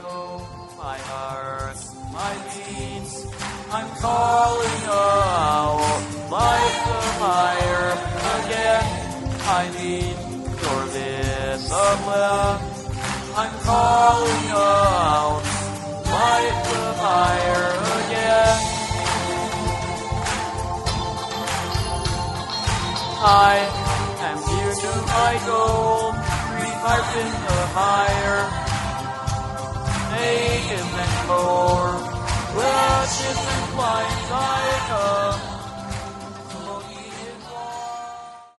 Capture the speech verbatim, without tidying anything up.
know my heart, my beats. I'm calling out like the fire again. I need your discipline. I'm calling out like the fire again. I am here to my goal, revived in the fire, naked and cold.